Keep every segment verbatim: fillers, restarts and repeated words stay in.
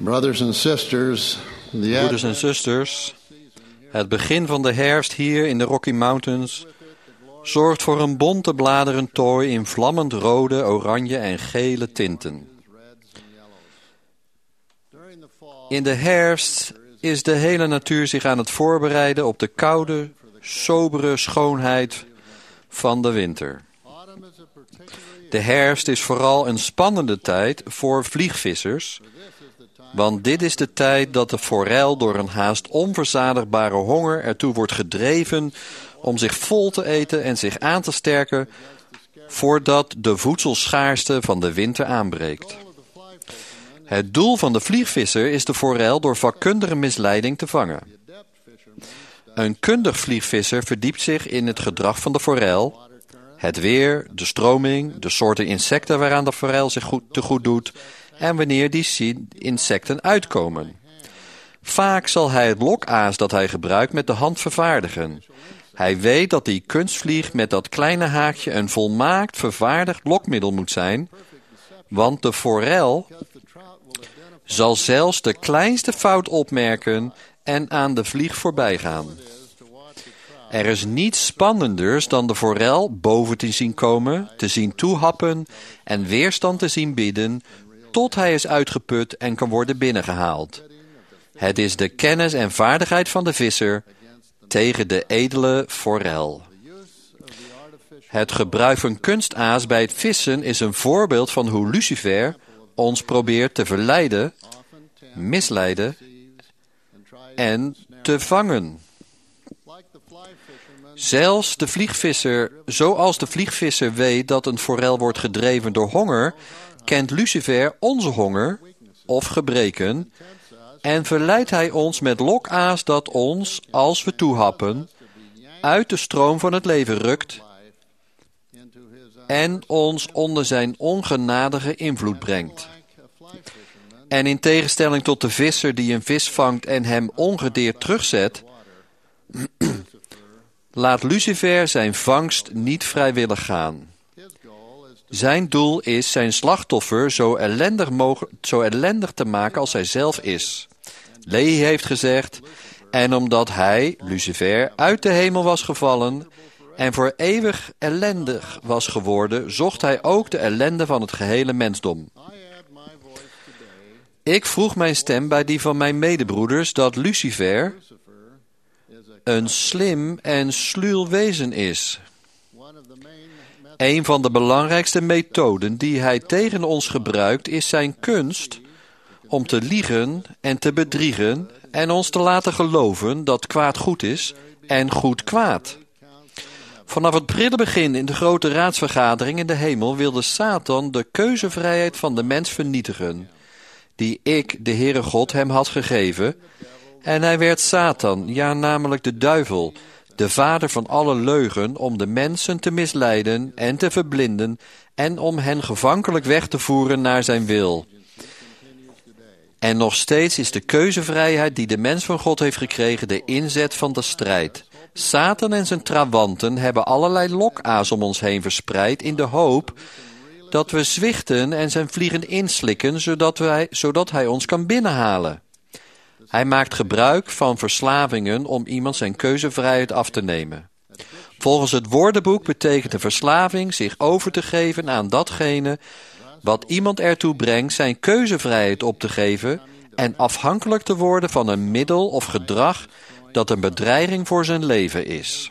Brothers and sisters, the Broeders en zusters, het begin van de herfst hier in de Rocky Mountains zorgt voor een bonte bladerentooi in vlammend rode, oranje en gele tinten. In de herfst is de hele natuur zich aan het voorbereiden op de koude, sobere schoonheid van de winter. De herfst is vooral een spannende tijd voor vliegvissers, want dit is de tijd dat de forel door een haast onverzadigbare honger ertoe wordt gedreven om zich vol te eten en zich aan te sterken voordat de voedselschaarste van de winter aanbreekt. Het doel van de vliegvisser is de forel door vakkundige misleiding te vangen. Een kundig vliegvisser verdiept zich in het gedrag van de forel, het weer, de stroming, de soorten insecten waaraan de forel zich goed, te goed doet en wanneer die insecten uitkomen. Vaak zal hij het lokaas dat hij gebruikt met de hand vervaardigen. Hij weet dat die kunstvlieg met dat kleine haakje een volmaakt vervaardigd lokmiddel moet zijn, want de forel zal zelfs de kleinste fout opmerken en aan de vlieg voorbij gaan. Er is niets spannenders dan de forel boven te zien komen, te zien toehappen en weerstand te zien bieden tot hij is uitgeput en kan worden binnengehaald. Het is de kennis en vaardigheid van de visser tegen de edele forel. Het gebruik van kunstaas bij het vissen is een voorbeeld van hoe Lucifer ons probeert te verleiden, misleiden en te vangen. Zelfs de vliegvisser, zoals de vliegvisser weet dat een forel wordt gedreven door honger, kent Lucifer onze honger of gebreken en verleidt hij ons met lokaas dat ons, als we toehappen, uit de stroom van het leven rukt en ons onder zijn ongenadige invloed brengt. En in tegenstelling tot de visser die een vis vangt en hem ongedeerd terugzet, laat Lucifer zijn vangst niet vrijwillig gaan. Zijn doel is zijn slachtoffer zo ellendig, mogelijk, zo ellendig te maken als hij zelf is. Lehi heeft gezegd, en omdat hij, Lucifer, uit de hemel was gevallen en voor eeuwig ellendig was geworden, zocht hij ook de ellende van het gehele mensdom. Ik vroeg mijn stem bij die van mijn medebroeders dat Lucifer een slim en sluw wezen is. Een van de belangrijkste methoden die hij tegen ons gebruikt is zijn kunst om te liegen en te bedriegen en ons te laten geloven dat kwaad goed is en goed kwaad. Vanaf het prille begin in de grote raadsvergadering in de hemel wilde Satan de keuzevrijheid van de mens vernietigen, die ik, de Heere God, hem had gegeven, en hij werd Satan, ja namelijk de duivel, de vader van alle leugen, om de mensen te misleiden en te verblinden en om hen gevankelijk weg te voeren naar zijn wil. En nog steeds is de keuzevrijheid die de mens van God heeft gekregen de inzet van de strijd. Satan en zijn trawanten hebben allerlei lokaas om ons heen verspreid in de hoop dat we zwichten en zijn vliegen inslikken, zodat, wij, zodat hij ons kan binnenhalen. Hij maakt gebruik van verslavingen om iemand zijn keuzevrijheid af te nemen. Volgens het woordenboek betekent de verslaving zich over te geven aan datgene wat iemand ertoe brengt zijn keuzevrijheid op te geven en afhankelijk te worden van een middel of gedrag dat een bedreiging voor zijn leven is.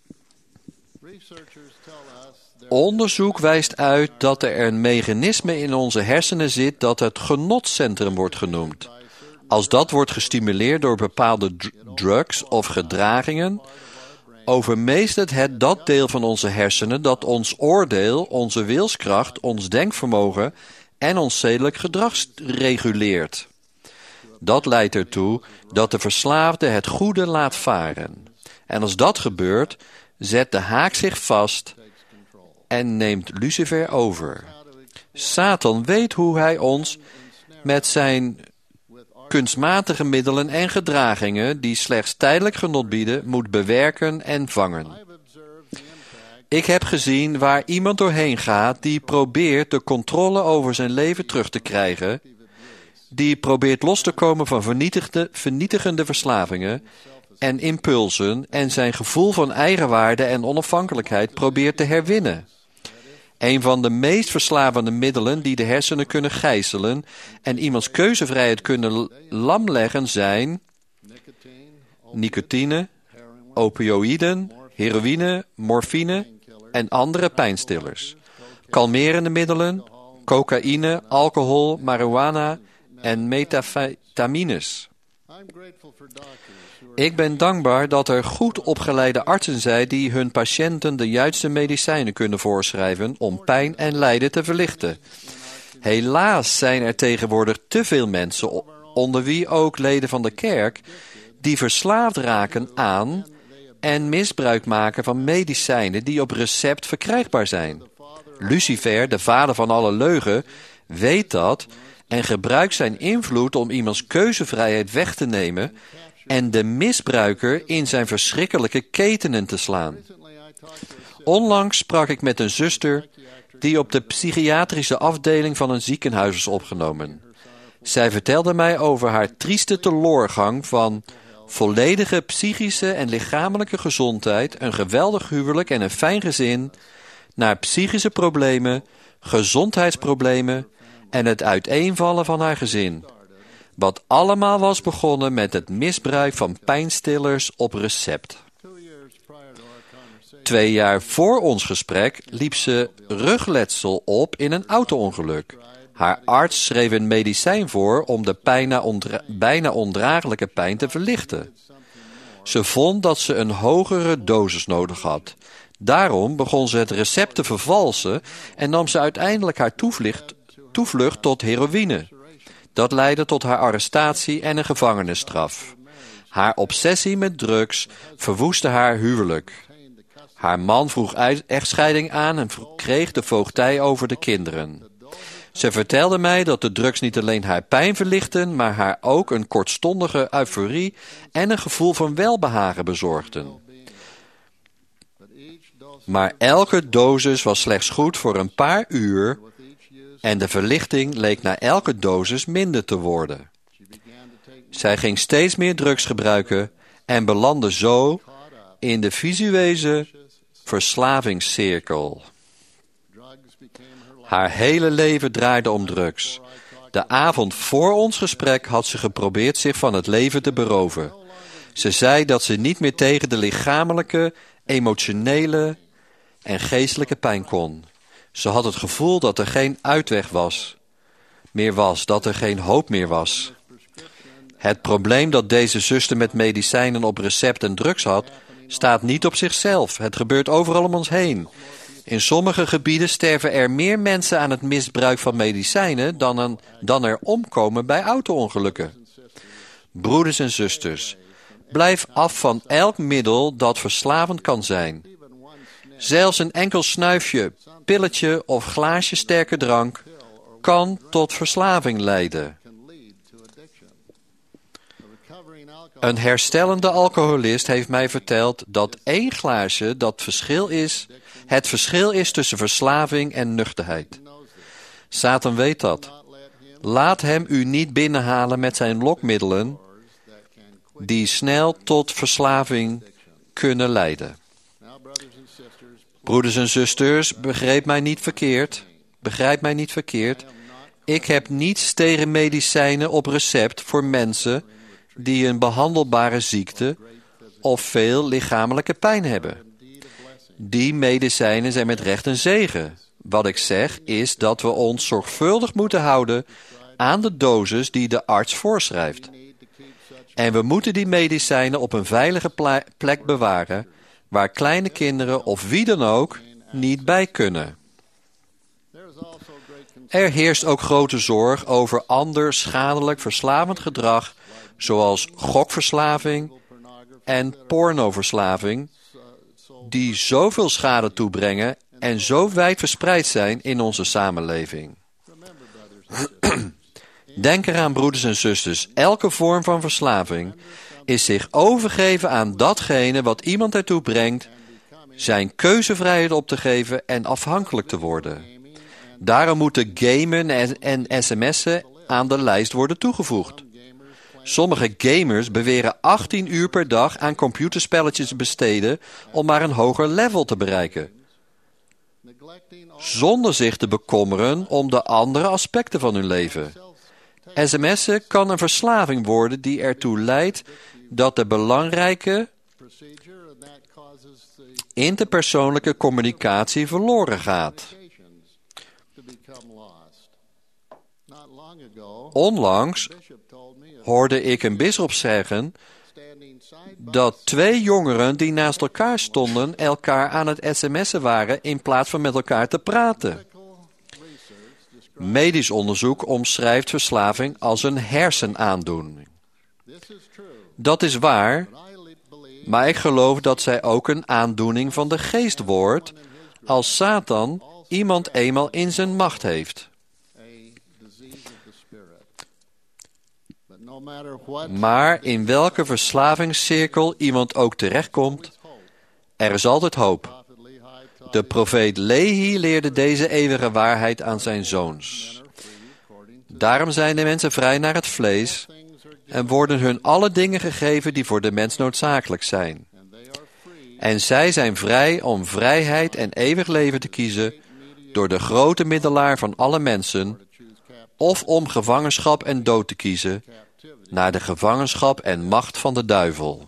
Onderzoek wijst uit dat er een mechanisme in onze hersenen zit dat het genotcentrum wordt genoemd. Als dat wordt gestimuleerd door bepaalde dr- drugs of gedragingen, overmeestert het dat deel van onze hersenen dat ons oordeel, onze wilskracht, ons denkvermogen en ons zedelijk gedrag reguleert. Dat leidt ertoe dat de verslaafde het goede laat varen. En als dat gebeurt, zet de haak zich vast en neemt Lucifer over. Satan weet hoe hij ons met zijn kunstmatige middelen en gedragingen die slechts tijdelijk genot bieden, moet bewerken en vangen. Ik heb gezien waar iemand doorheen gaat die probeert de controle over zijn leven terug te krijgen, die probeert los te komen van vernietigende, vernietigende verslavingen en impulsen en zijn gevoel van eigenwaarde en onafhankelijkheid probeert te herwinnen. Een van de meest verslavende middelen die de hersenen kunnen gijzelen en iemands keuzevrijheid kunnen lamleggen zijn nicotine, opioïden, heroïne, morfine en andere pijnstillers. Kalmerende middelen, cocaïne, alcohol, marihuana en methamphetamines. Ik ben dankbaar dat er goed opgeleide artsen zijn die hun patiënten de juiste medicijnen kunnen voorschrijven om pijn en lijden te verlichten. Helaas zijn er tegenwoordig te veel mensen, onder wie ook leden van de kerk, die verslaafd raken aan en misbruik maken van medicijnen die op recept verkrijgbaar zijn. Lucifer, de vader van alle leugen, weet dat en gebruikt zijn invloed om iemands keuzevrijheid weg te nemen en de misbruiker in zijn verschrikkelijke ketenen te slaan. Onlangs sprak ik met een zuster die op de psychiatrische afdeling van een ziekenhuis is opgenomen. Zij vertelde mij over haar trieste teloorgang van volledige psychische en lichamelijke gezondheid, een geweldig huwelijk en een fijn gezin, naar psychische problemen, gezondheidsproblemen en het uiteenvallen van haar gezin. Wat allemaal was begonnen met het misbruik van pijnstillers op recept. Twee jaar voor ons gesprek liep ze rugletsel op in een auto-ongeluk. Haar arts schreef een medicijn voor om de bijna, ondra- bijna ondraaglijke pijn te verlichten. Ze vond dat ze een hogere dosis nodig had. Daarom begon ze het recept te vervalsen en nam ze uiteindelijk haar toevlucht, toevlucht tot heroïne. Dat leidde tot haar arrestatie en een gevangenisstraf. Haar obsessie met drugs verwoestte haar huwelijk. Haar man vroeg echtscheiding aan en kreeg de voogdij over de kinderen. Ze vertelde mij dat de drugs niet alleen haar pijn verlichten, maar haar ook een kortstondige euforie en een gevoel van welbehagen bezorgden. Maar elke dosis was slechts goed voor een paar uur en de verlichting leek na elke dosis minder te worden. Zij ging steeds meer drugs gebruiken en belandde zo in de visuele verslavingscirkel. Haar hele leven draaide om drugs. De avond voor ons gesprek had ze geprobeerd zich van het leven te beroven. Ze zei dat ze niet meer tegen de lichamelijke, emotionele en geestelijke pijn kon. Ze had het gevoel dat er geen uitweg was, meer was, dat er geen hoop meer was. Het probleem dat deze zuster met medicijnen op recept en drugs had, staat niet op zichzelf. Het gebeurt overal om ons heen. In sommige gebieden sterven er meer mensen aan het misbruik van medicijnen dan, een, dan er omkomen bij auto-ongelukken. Broeders en zusters, blijf af van elk middel dat verslavend kan zijn. Zelfs een enkel snuifje, pilletje of glaasje sterke drank kan tot verslaving leiden. Een herstellende alcoholist heeft mij verteld dat één glaasje dat verschil is, het verschil is tussen verslaving en nuchterheid. Satan weet dat. Laat hem u niet binnenhalen met zijn lokmiddelen die snel tot verslaving kunnen leiden. Broeders en zusters, begrijp mij niet verkeerd. Begrijp mij niet verkeerd. Ik heb niets tegen medicijnen op recept voor mensen die een behandelbare ziekte of veel lichamelijke pijn hebben. Die medicijnen zijn met recht een zegen. Wat ik zeg is dat we ons zorgvuldig moeten houden aan de dosis die de arts voorschrijft. En we moeten die medicijnen op een veilige plek bewaren, waar kleine kinderen of wie dan ook niet bij kunnen. Er heerst ook grote zorg over ander schadelijk verslavend gedrag, zoals gokverslaving en pornoverslaving, die zoveel schade toebrengen en zo wijd verspreid zijn in onze samenleving. Denk eraan, broeders en zusters, elke vorm van verslaving is zich overgeven aan datgene wat iemand ertoe brengt zijn keuzevrijheid op te geven en afhankelijk te worden. Daarom moeten gamen en sms'en aan de lijst worden toegevoegd. Sommige gamers beweren achttien uur per dag aan computerspelletjes te besteden om maar een hoger level te bereiken, zonder zich te bekommeren om de andere aspecten van hun leven. sms'en kan een verslaving worden die ertoe leidt dat de belangrijke interpersoonlijke communicatie verloren gaat. Onlangs hoorde ik een bisschop zeggen dat twee jongeren die naast elkaar stonden elkaar aan het sms'en waren in plaats van met elkaar te praten. Medisch onderzoek omschrijft verslaving als een hersenaandoening. Dat is waar, maar ik geloof dat zij ook een aandoening van de geest wordt als Satan iemand eenmaal in zijn macht heeft. Maar in welke verslavingscirkel iemand ook terechtkomt, er is altijd hoop. De profeet Lehi leerde deze eeuwige waarheid aan zijn zoons. Daarom zijn de mensen vrij naar het vlees en worden hun alle dingen gegeven die voor de mens noodzakelijk zijn. En zij zijn vrij om vrijheid en eeuwig leven te kiezen door de grote middelaar van alle mensen, of om gevangenschap en dood te kiezen, naar de gevangenschap en macht van de duivel.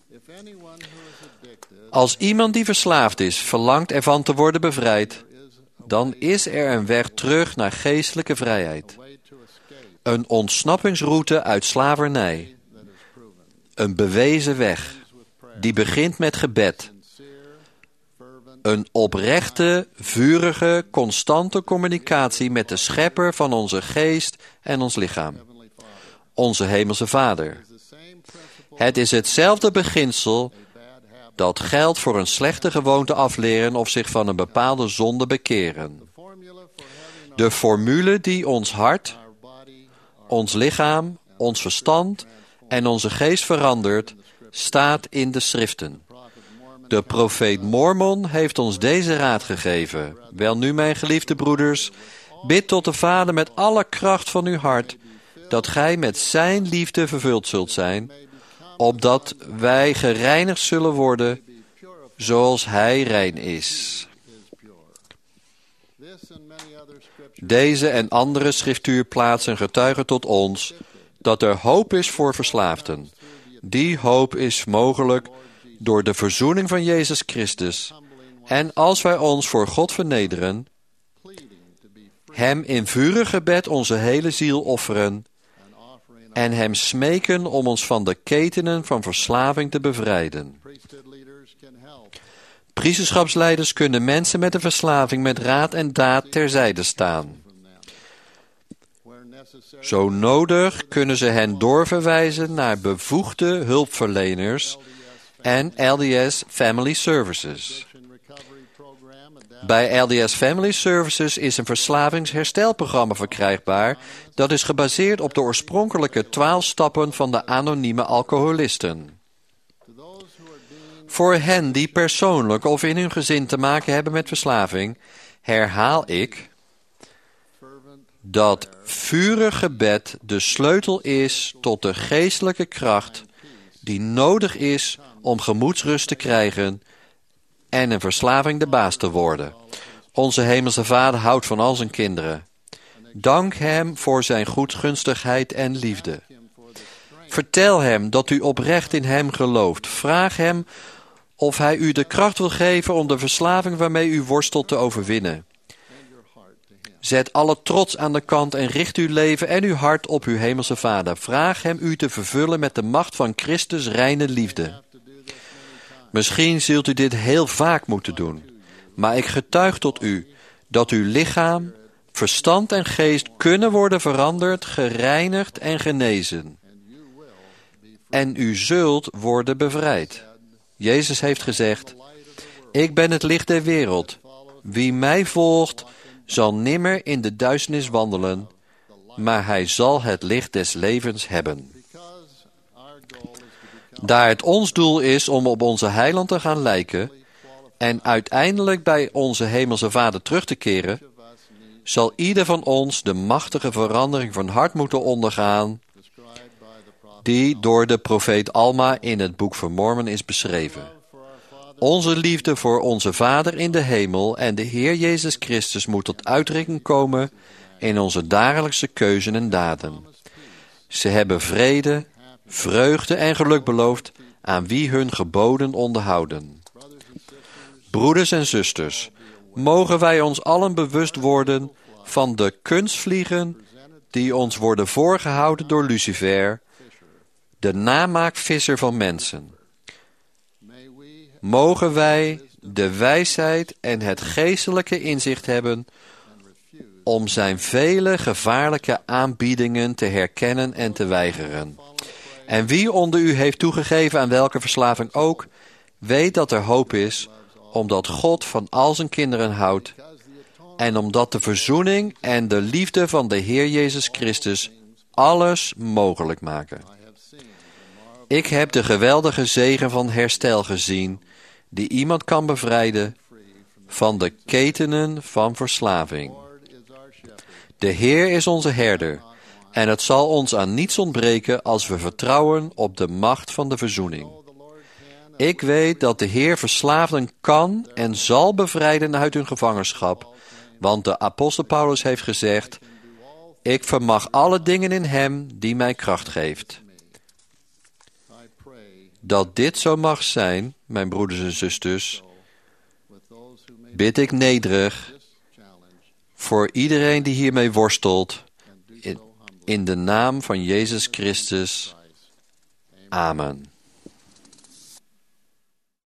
Als iemand die verslaafd is, verlangt ervan te worden bevrijd, dan is er een weg terug naar geestelijke vrijheid. Een ontsnappingsroute uit slavernij. Een bewezen weg, die begint met gebed. Een oprechte, vurige, constante communicatie met de schepper van onze geest en ons lichaam. Onze hemelse Vader. Het is hetzelfde beginsel dat geldt voor een slechte gewoonte afleren of zich van een bepaalde zonde bekeren. De formule die ons hart, ons lichaam, ons verstand en onze geest verandert, staat in de schriften. De profeet Mormon heeft ons deze raad gegeven. Welnu, mijn geliefde broeders, bid tot de Vader met alle kracht van uw hart, dat gij met zijn liefde vervuld zult zijn, opdat wij gereinigd zullen worden, zoals hij rein is. Deze en andere schriftuurplaatsen getuigen tot ons dat er hoop is voor verslaafden. Die hoop is mogelijk door de verzoening van Jezus Christus. En als wij ons voor God vernederen, hem in vurig gebed onze hele ziel offeren en hem smeken om ons van de ketenen van verslaving te bevrijden. Priesterschapsleiders kunnen mensen met een verslaving met raad en daad terzijde staan. Zo nodig kunnen ze hen doorverwijzen naar bevoegde hulpverleners en L D S Family Services. Bij L D S Family Services is een verslavingsherstelprogramma verkrijgbaar dat is gebaseerd op de oorspronkelijke twaalf stappen van de anonieme alcoholisten. Voor hen die persoonlijk of in hun gezin te maken hebben met verslaving, herhaal ik dat vurig gebed de sleutel is tot de geestelijke kracht die nodig is om gemoedsrust te krijgen en een verslaving de baas te worden. Onze hemelse Vader houdt van al zijn kinderen. Dank hem voor zijn goedgunstigheid en liefde. Vertel hem dat u oprecht in hem gelooft. Vraag hem of hij u de kracht wil geven om de verslaving waarmee u worstelt te overwinnen. Zet alle trots aan de kant en richt uw leven en uw hart op uw hemelse Vader. Vraag hem u te vervullen met de macht van Christus' reine liefde. Misschien zult u dit heel vaak moeten doen, maar ik getuig tot u dat uw lichaam, verstand en geest kunnen worden veranderd, gereinigd en genezen. En u zult worden bevrijd. Jezus heeft gezegd, ik ben het licht der wereld. Wie mij volgt, zal nimmer in de duisternis wandelen, maar hij zal het licht des levens hebben. Daar het ons doel is om op onze heiland te gaan lijken en uiteindelijk bij onze hemelse Vader terug te keren, zal ieder van ons de machtige verandering van hart moeten ondergaan die door de profeet Alma in het boek van Mormon is beschreven. Onze liefde voor onze Vader in de hemel en de Heer Jezus Christus moet tot uitdrukking komen in onze dagelijkse keuzen en daden. Ze hebben vrede, vreugde en geluk beloofd aan wie hun geboden onderhouden. Broeders en zusters, mogen wij ons allen bewust worden van de kunstvliegen die ons worden voorgehouden door Lucifer, de namaakvisser van mensen. Mogen wij de wijsheid en het geestelijke inzicht hebben om zijn vele gevaarlijke aanbiedingen te herkennen en te weigeren. En wie onder u heeft toegegeven aan welke verslaving ook, weet dat er hoop is, omdat God van al zijn kinderen houdt en omdat de verzoening en de liefde van de Heer Jezus Christus alles mogelijk maken. Ik heb de geweldige zegen van herstel gezien die iemand kan bevrijden van de ketenen van verslaving. De Heer is onze herder en het zal ons aan niets ontbreken als we vertrouwen op de macht van de verzoening. Ik weet dat de Heer verslaafden kan en zal bevrijden uit hun gevangenschap, want de apostel Paulus heeft gezegd: ik vermag alle dingen in hem die mij kracht geeft. Dat dit zo mag zijn, mijn broeders en zusters, bid ik nederig voor iedereen die hiermee worstelt, in, in de naam van Jezus Christus. Amen.